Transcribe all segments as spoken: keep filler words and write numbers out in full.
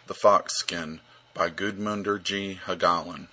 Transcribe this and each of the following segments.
The Fox Skin by Gudmundur G. Hagalin.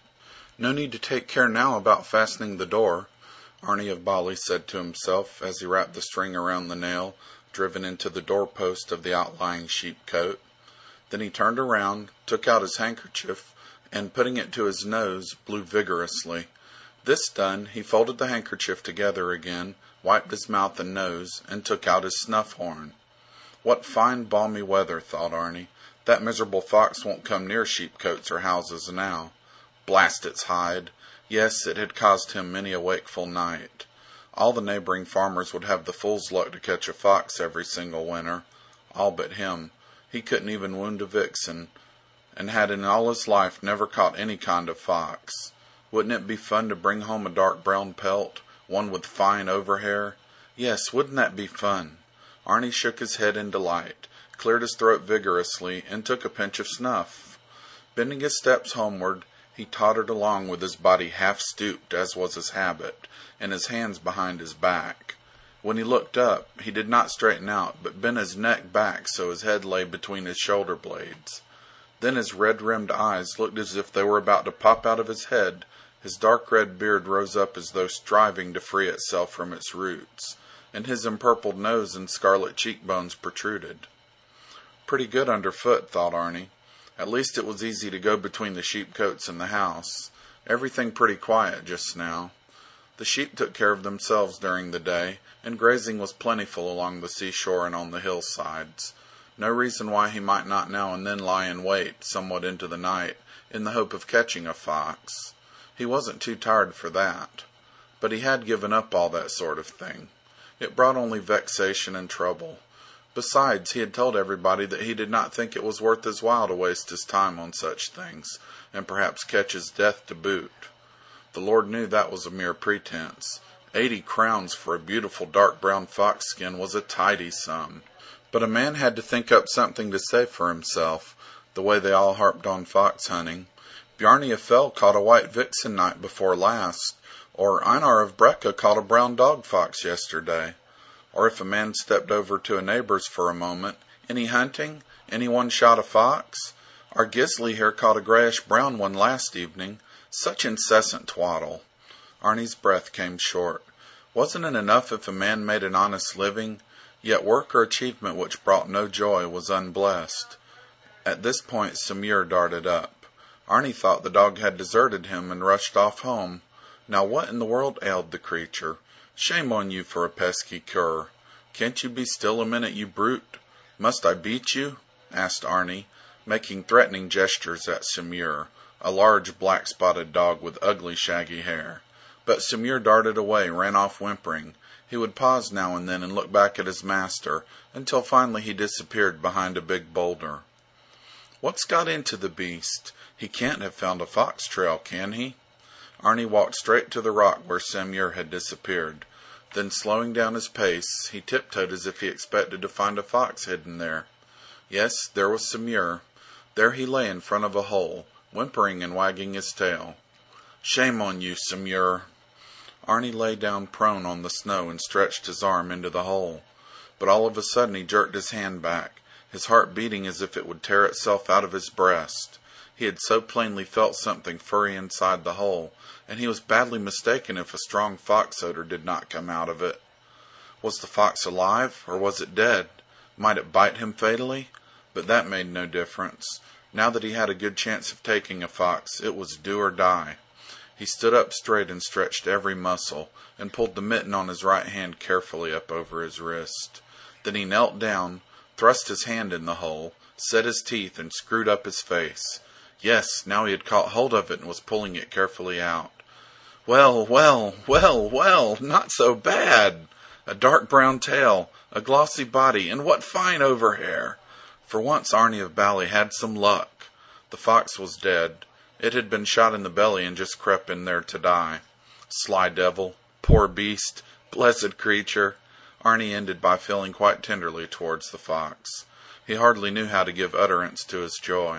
No need to take care now about fastening the door, Arni of Bali said to himself as he wrapped the string around the nail driven into the doorpost of the outlying sheepcote. Then he turned around, took out his handkerchief, and putting it to his nose, blew vigorously. This done, he folded the handkerchief together again, wiped his mouth and nose, and took out his snuff-horn. What fine balmy weather, thought Arni. That miserable fox won't come near sheepcotes or houses now. Blast its hide! Yes, it had caused him many a wakeful night. All the neighboring farmers would have the fool's luck to catch a fox every single winter. All but him. He couldn't even wound a vixen, and had in all his life never caught any kind of fox. Wouldn't it be fun to bring home a dark brown pelt, one with fine overhair? Yes, wouldn't that be fun? Arni shook his head in delight, cleared his throat vigorously, and took a pinch of snuff. Bending his steps homeward, he tottered along with his body half stooped, as was his habit, and his hands behind his back. When he looked up, he did not straighten out, but bent his neck back so his head lay between his shoulder blades. Then his red-rimmed eyes looked as if they were about to pop out of his head. His dark red beard rose up as though striving to free itself from its roots, and his empurpled nose and scarlet cheekbones protruded. Pretty good underfoot, thought Arni. At least it was easy to go between the sheepcotes and the house. Everything pretty quiet just now. The sheep took care of themselves during the day, and grazing was plentiful along the seashore and on the hillsides. No reason why he might not now and then lie in wait, somewhat into the night, in the hope of catching a fox. He wasn't too tired for that. But he had given up all that sort of thing. It brought only vexation and trouble. Besides, he had told everybody that he did not think it was worth his while to waste his time on such things, and perhaps catch his death to boot. The Lord knew that was a mere pretense. Eighty crowns for a beautiful dark brown fox skin was a tidy sum. But a man had to think up something to say for himself, the way they all harped on fox hunting. Bjarni of Fell caught a white vixen night before last, or Einar of Brekka caught a brown dog fox yesterday. Or if a man stepped over to a neighbor's for a moment, any hunting? Anyone shot a fox? Our Gisli here caught a grayish-brown one last evening. Such incessant twaddle. Arni's breath came short. Wasn't it enough if a man made an honest living? Yet work or achievement which brought no joy was unblessed. At this point Samur darted up. Arni thought the dog had deserted him and rushed off home. Now what in the world ailed the creature? Shame on you for a pesky cur. Can't you be still a minute, you brute? Must I beat you? Asked Arni, making threatening gestures at Samur, a large black-spotted dog with ugly shaggy hair. But Samur darted away, ran off whimpering. He would pause now and then and look back at his master, until finally he disappeared behind a big boulder. What's got into the beast? He can't have found a fox trail, can he? Arni walked straight to the rock where Samur had disappeared. Then, slowing down his pace, he tiptoed as if he expected to find a fox hidden there. Yes, there was Samur. There he lay in front of a hole, whimpering and wagging his tail. Shame on you, Samur. Arni lay down prone on the snow and stretched his arm into the hole. But all of a sudden he jerked his hand back, his heart beating as if it would tear itself out of his breast. He had so plainly felt something furry inside the hole, and he was badly mistaken if a strong fox odor did not come out of it. Was the fox alive, or was it dead? Might it bite him fatally? But that made no difference. Now that he had a good chance of taking a fox, it was do or die. He stood up straight and stretched every muscle, and pulled the mitten on his right hand carefully up over his wrist. Then he knelt down, thrust his hand in the hole, set his teeth, and screwed up his face. Yes, now he had caught hold of it and was pulling it carefully out. Well, well, well, well, not so bad. A dark brown tail, a glossy body, and what fine overhair. For once Arni of Bali had some luck. The fox was dead. It had been shot in the belly and just crept in there to die. Sly devil, poor beast, blessed creature. Arni ended by feeling quite tenderly towards the fox. He hardly knew how to give utterance to his joy.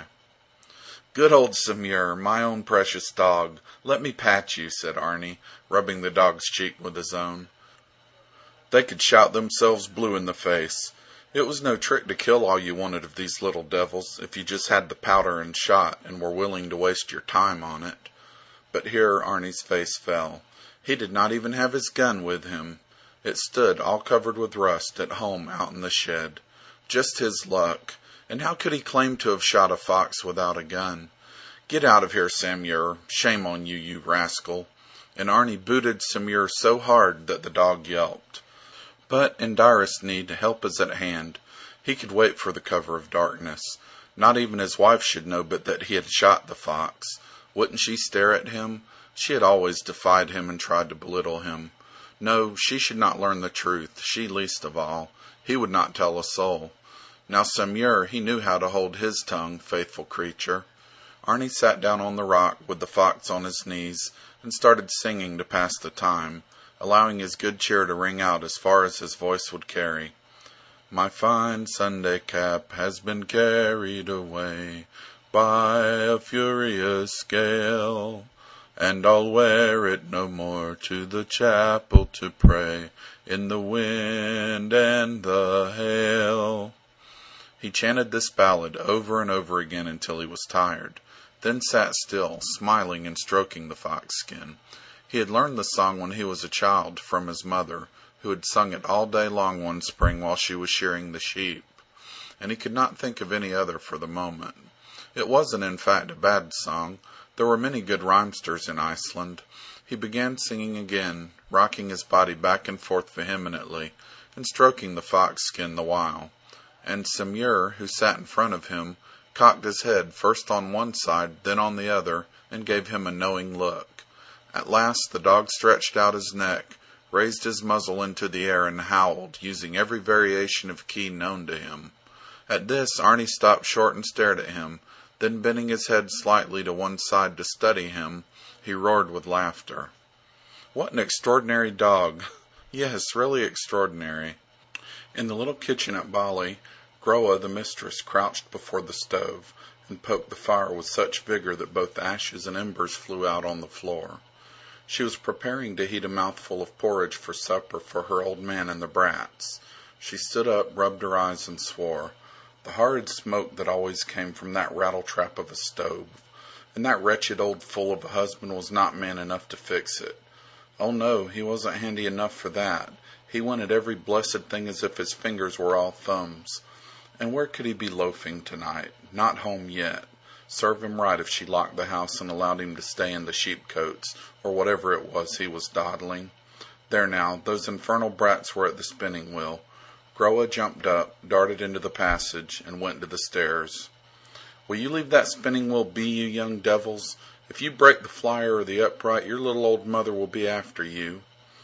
Good old Samur, my own precious dog. Let me pat you, said Arni, rubbing the dog's cheek with his own. They could shout themselves blue in the face. It was no trick to kill all you wanted of these little devils, if you just had the powder and shot and were willing to waste your time on it. But here Arnie's face fell. He did not even have his gun with him. It stood all covered with rust at home out in the shed. Just his luck. And how could he claim to have shot a fox without a gun? Get out of here, Samur. Shame on you, you rascal. And Arnie booted Samur so hard that the dog yelped. But in direst need, help is at hand. He could wait for the cover of darkness. Not even his wife should know but that he had shot the fox. Wouldn't she stare at him? She had always defied him and tried to belittle him. No, she should not learn the truth, she least of all. He would not tell a soul. Now Samur, he knew how to hold his tongue, faithful creature. Arnie sat down on the rock with the fox on his knees and started singing to pass the time, allowing his good cheer to ring out as far as his voice would carry. My fine Sunday cap has been carried away by a furious gale, and I'll wear it no more to the chapel to pray in the wind and the hail. He chanted this ballad over and over again until he was tired, then sat still, smiling and stroking the fox skin. He had learned the song when he was a child from his mother, who had sung it all day long one spring while she was shearing the sheep, and he could not think of any other for the moment. It wasn't, in fact, a bad song. There were many good rhymesters in Iceland. He began singing again, rocking his body back and forth vehemently, and stroking the fox skin the while. And Samur, who sat in front of him, cocked his head first on one side, then on the other, and gave him a knowing look. At last the dog stretched out his neck, raised his muzzle into the air, and howled, using every variation of key known to him. At this Arnie stopped short and stared at him. Then, bending his head slightly to one side to study him, he roared with laughter. What an extraordinary dog! Yes, really extraordinary. In the little kitchen at Bali, Groa, the mistress, crouched before the stove and poked the fire with such vigor that both the ashes and embers flew out on the floor. She was preparing to heat a mouthful of porridge for supper for her old man and the brats. She stood up, rubbed her eyes, and swore. The horrid smoke that always came from that rattletrap of a stove, and that wretched old fool of a husband was not man enough to fix it. Oh no, he wasn't handy enough for that. He wanted every blessed thing as if his fingers were all thumbs. And where could he be loafing tonight? Not home yet. Serve him right if she locked the house and allowed him to stay in the sheepcoats, or whatever it was he was dawdling. There now, those infernal brats were at the spinning wheel. Groa jumped up, darted into the passage, and went to the stairs. Will you leave that spinning wheel be, you young devils? If you break the flyer or the upright, your little old mother will be after you.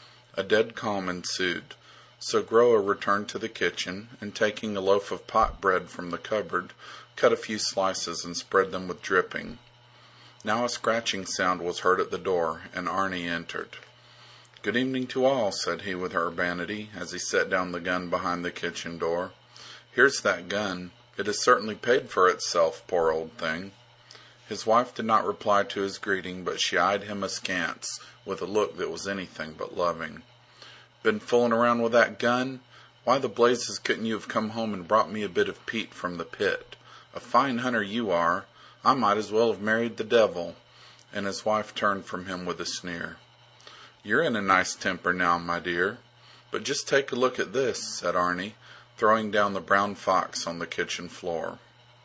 A dead calm ensued. So Groa returned to the kitchen, and taking a loaf of pot bread from the cupboard, cut a few slices and spread them with dripping. Now a scratching sound was heard at the door, and Arnie entered. Good evening to all, said he with urbanity, as he set down the gun behind the kitchen door. Here's that gun. It has certainly paid for itself, poor old thing. His wife did not reply to his greeting, but she eyed him askance, with a look that was anything but loving. Been fooling around with that gun? Why the blazes couldn't you have come home and brought me a bit of peat from the pit? A fine hunter you are. I might as well have married the devil. And his wife turned from him with a sneer. You're in a nice temper now, my dear. But just take a look at this, said Arnie, throwing down the brown fox on the kitchen floor.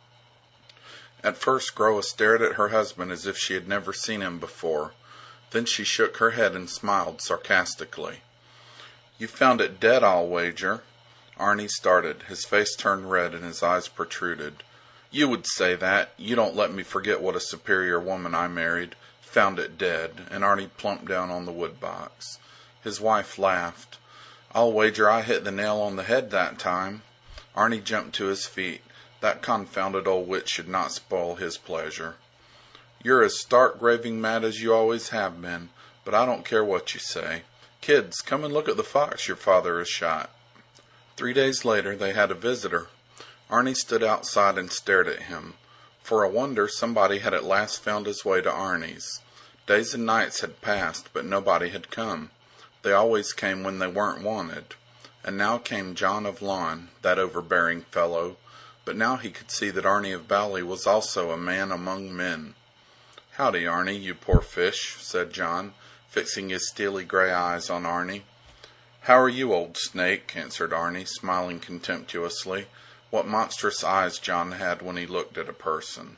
At first Groa stared at her husband as if she had never seen him before. Then she shook her head and smiled sarcastically. You found it dead, I'll wager. Arnie started. His face turned red and his eyes protruded. You would say that. You don't let me forget what a superior woman I married. Found it dead, and Arnie plumped down on the wood box. His wife laughed. I'll wager I hit the nail on the head that time. Arnie jumped to his feet. That confounded old witch should not spoil his pleasure. You're as stark raving mad as you always have been, but I don't care what you say. Kids, come and look at the fox your father has shot. Three days later they had a visitor. Arnie stood outside and stared at him. For a wonder, somebody had at last found his way to Arnie's. Days and nights had passed, but nobody had come. They always came when they weren't wanted. And now came John of Lon, that overbearing fellow, but now he could see that Arni of Bali was also a man among men. "Howdy, Arni, you poor fish," said John, fixing his steely gray eyes on Arni. "How are you, old snake?" answered Arni, smiling contemptuously. What monstrous eyes John had when he looked at a person.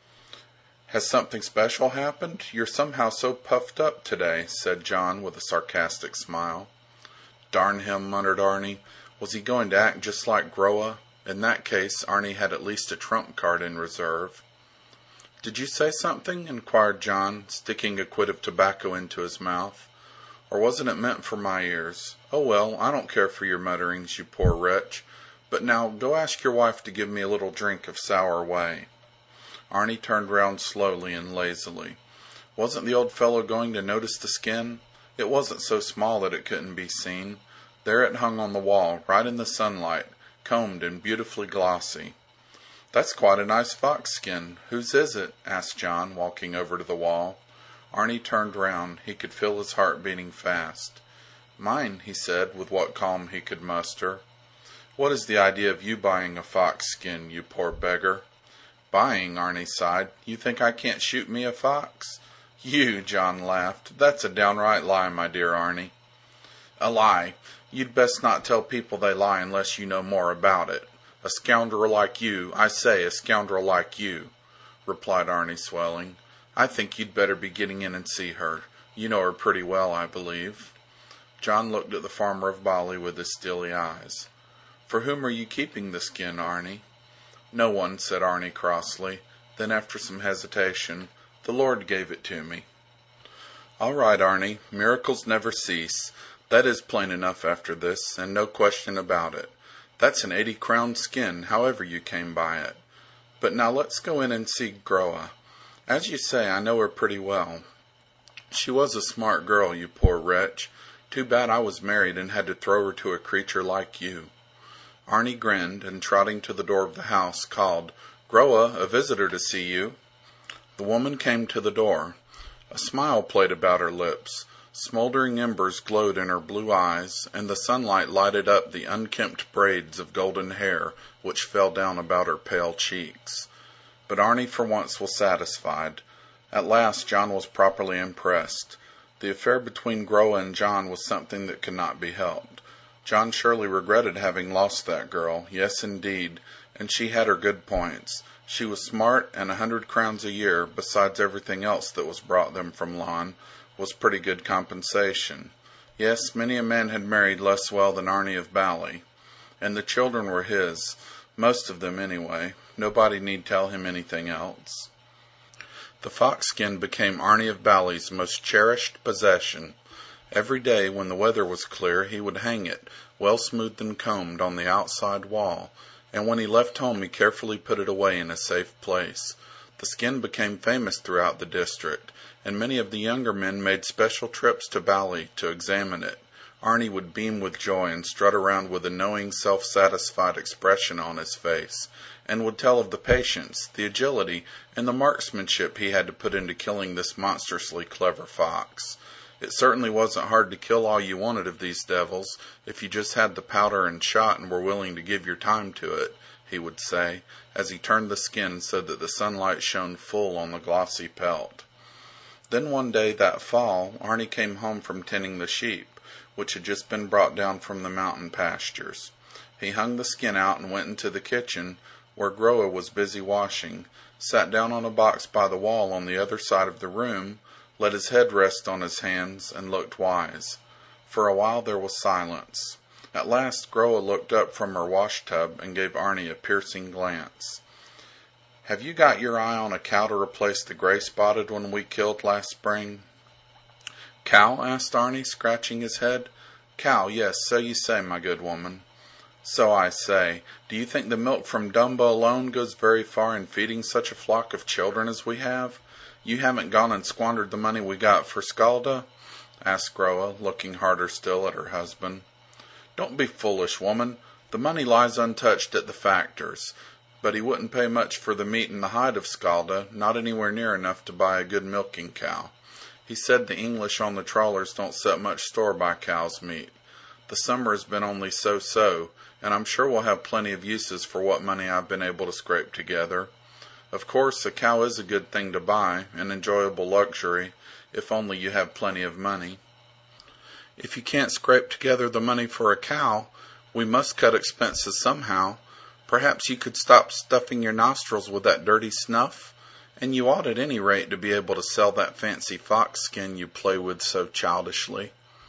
"Has something special happened? You're somehow so puffed up today," said John with a sarcastic smile. "Darn him," muttered Arni. Was he going to act just like Groa? In that case, Arni had at least a trump card in reserve. "Did you say something?" inquired John, sticking a quid of tobacco into his mouth. "Or wasn't it meant for my ears? Oh well, I don't care for your mutterings, you poor wretch. But now, go ask your wife to give me a little drink of sour whey." Arni turned round slowly and lazily. Wasn't the old fellow going to notice the skin? It wasn't so small that it couldn't be seen. There it hung on the wall, right in the sunlight, combed and beautifully glossy. "That's quite a nice fox skin. Whose is it?" asked John, walking over to the wall. Arni turned round. He could feel his heart beating fast. "Mine," he said, with what calm he could muster. "What is the idea of you buying a fox skin, you poor beggar?" "Buying?" Arni sighed. "You think I can't shoot me a fox?" "You!" John laughed. "That's a downright lie, my dear Arni." "A lie! You'd best not tell people they lie unless you know more about it. A scoundrel like you, I say, a scoundrel like you," replied Arni, swelling. "I think you'd better be getting in and see her. You know her pretty well, I believe." John looked at the farmer of Bali with his steely eyes. "For whom are you keeping the skin, Arni?" "No one," said Arni crossly. Then, after some hesitation, "The Lord gave it to me." "All right, Arni. Miracles never cease. That is plain enough after this, and no question about it. That's an eighty-crown skin, however you came by it. But now let's go in and see Groa. As you say, I know her pretty well. She was a smart girl, you poor wretch. Too bad I was married and had to throw her to a creature like you." Arni grinned, and trotting to the door of the house, called, "Groa, a visitor to see you." The woman came to the door. A smile played about her lips. Smoldering embers glowed in her blue eyes, and the sunlight lighted up the unkempt braids of golden hair which fell down about her pale cheeks. But Arni for once was satisfied. At last John was properly impressed. The affair between Groa and John was something that could not be helped. John surely regretted having lost that girl, yes indeed, and she had her good points. She was smart, and a hundred crowns a year, besides everything else that was brought them from Lon, was pretty good compensation. Yes, many a man had married less well than Arni of Bali. And the children were his, most of them anyway. Nobody need tell him anything else. The fox skin became Arni of Bali's most cherished possession. Every day, when the weather was clear, he would hang it, well smoothed and combed, on the outside wall, and when he left home he carefully put it away in a safe place. The skin became famous throughout the district, and many of the younger men made special trips to Bali to examine it. Arni would beam with joy and strut around with a knowing, self-satisfied expression on his face, and would tell of the patience, the agility, and the marksmanship he had to put into killing this monstrously clever fox. It certainly wasn't hard to kill all you wanted of these devils, if you just had the powder and shot and were willing to give your time to it, he would say, as he turned the skin so that the sunlight shone full on the glossy pelt. Then one day that fall, Arni came home from tending the sheep, which had just been brought down from the mountain pastures. He hung the skin out and went into the kitchen, where Groa was busy washing, sat down on a box by the wall on the other side of the room, let his head rest on his hands, and looked wise. For a while there was silence. At last Groa looked up from her wash-tub and gave Arni a piercing glance. "Have you got your eye on a cow to replace the gray-spotted one we killed last spring?" "Cow?" asked Arni, scratching his head. "Cow, yes, so you say, my good woman." "So I say. Do you think the milk from Dumba alone goes very far in feeding such a flock of children as we have? You haven't gone and squandered the money we got for Skalda?" asked Groa, looking harder still at her husband. "Don't be foolish, woman. The money lies untouched at the factor's. But he wouldn't pay much for the meat and the hide of Skalda, not anywhere near enough to buy a good milking cow. He said the English on the trawlers don't set much store by cow's meat. The The summer has been only so-so, and I'm sure we'll have plenty of uses for what money I've been able to scrape together. Of course, a cow is a good thing to buy, an enjoyable luxury, if only you have plenty of money. If you can't scrape together the money for a cow, we must cut expenses somehow. Perhaps you could stop stuffing your nostrils with that dirty snuff, and you ought at any rate to be able to sell that fancy fox skin you play with so childishly.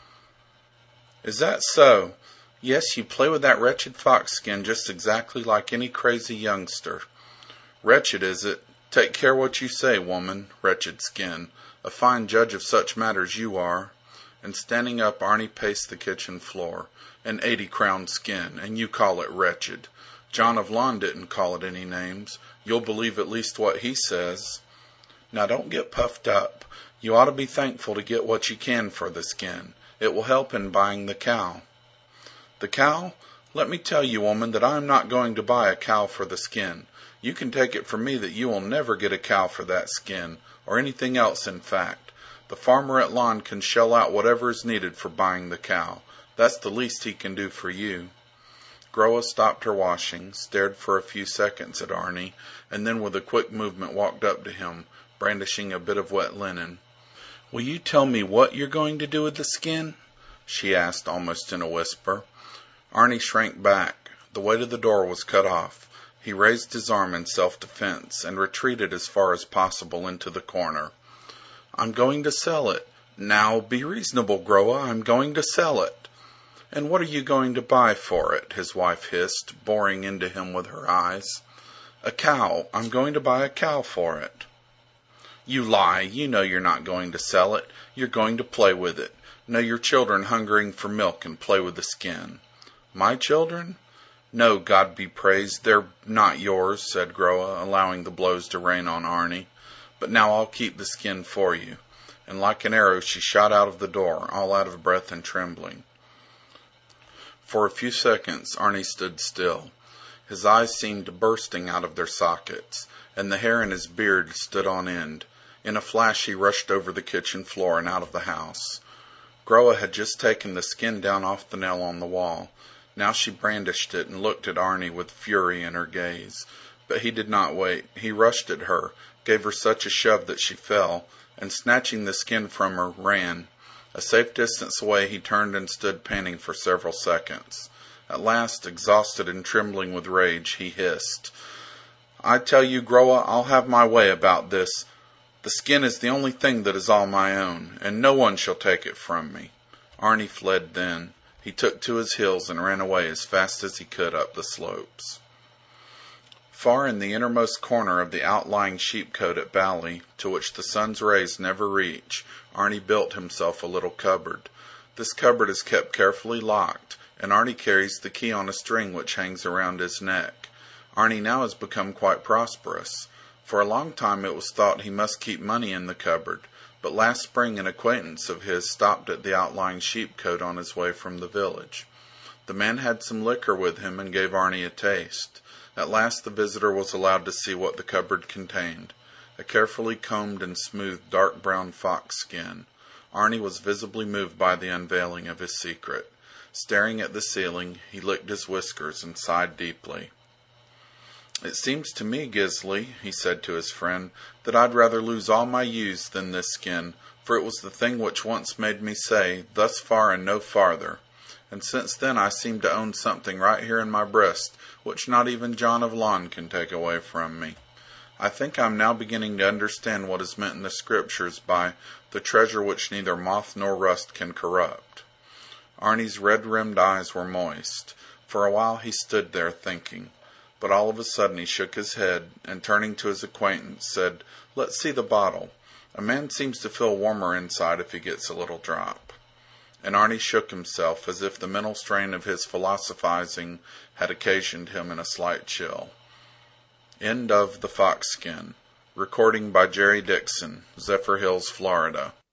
Is that so? Yes, you play with that wretched fox skin just exactly like any crazy youngster. Wretched, is it? Take care what you say, woman. Wretched skin. A fine judge of such matters you are. And standing up, Arnie paced the kitchen floor. An eighty-crown skin, and you call it wretched. John of Lon didn't call it any names. You'll believe at least what he says. Now don't get puffed up. You ought to be thankful to get what you can for the skin. It will help in buying the cow. The cow? Let me tell you, woman, that I am not going to buy a cow for the skin. You can take it from me that you will never get a cow for that skin, or anything else in fact. The farmer at Lon can shell out whatever is needed for buying the cow. That's the least he can do for you. Groa stopped her washing, stared for a few seconds at Arnie, and then with a quick movement walked up to him, brandishing a bit of wet linen. Will you tell me what you're going to do with the skin? She asked, almost in a whisper. Arnie shrank back. The way to the door was cut off. He raised his arm in self-defense and retreated as far as possible into the corner. I'm going to sell it. Now, be reasonable, Groa. I'm going to sell it. And what are you going to buy for it? His wife hissed, boring into him with her eyes. A cow. I'm going to buy a cow for it. You lie. You know you're not going to sell it. You're going to play with it. Know your children hungering for milk and play with the skin. My children? No, God be praised, they're not yours, said Groa, allowing the blows to rain on Arnie. But now I'll keep the skin for you. And like an arrow she shot out of the door, all out of breath and trembling. For a few seconds Arnie stood still. His eyes seemed bursting out of their sockets, and the hair in his beard stood on end. In a flash he rushed over the kitchen floor and out of the house. Groa had just taken the skin down off the nail on the wall. Now she brandished it and looked at Arnie with fury in her gaze. But he did not wait. He rushed at her, gave her such a shove that she fell, and snatching the skin from her, ran. A safe distance away he turned and stood panting for several seconds. At last, exhausted and trembling with rage, he hissed, I tell you, Groa, I'll have my way about this. The skin is the only thing that is all my own, and no one shall take it from me. Arnie fled then. He took to his heels and ran away as fast as he could up the slopes. Far in the innermost corner of the outlying sheepcote at Bally, to which the sun's rays never reach, Arnie built himself a little cupboard. This cupboard is kept carefully locked, and Arnie carries the key on a string which hangs around his neck. Arnie now has become quite prosperous. For a long time it was thought he must keep money in the cupboard, but last spring an acquaintance of his stopped at the outlying sheepcote on his way from the village. The man had some liquor with him and gave Arnie a taste. At last the visitor was allowed to see what the cupboard contained. A carefully combed and smoothed dark brown fox skin. Arnie was visibly moved by the unveiling of his secret. Staring at the ceiling, he licked his whiskers and sighed deeply. It seems to me, Gisli, he said to his friend, that I'd rather lose all my ewes than this skin, for it was the thing which once made me say, thus far and no farther. And since then I seem to own something right here in my breast, which not even John of Lon can take away from me. I think I'm now beginning to understand what is meant in the Scriptures by the treasure which neither moth nor rust can corrupt. Arnie's red-rimmed eyes were moist. For a while he stood there thinking. But all of a sudden he shook his head, and turning to his acquaintance, said, Let's see the bottle. A man seems to feel warmer inside if he gets a little drop. And Arnie shook himself, as if the mental strain of his philosophizing had occasioned him in a slight chill. End of The Fox Skin. Recording by Jerry Dixon, Zephyr Hills, Florida.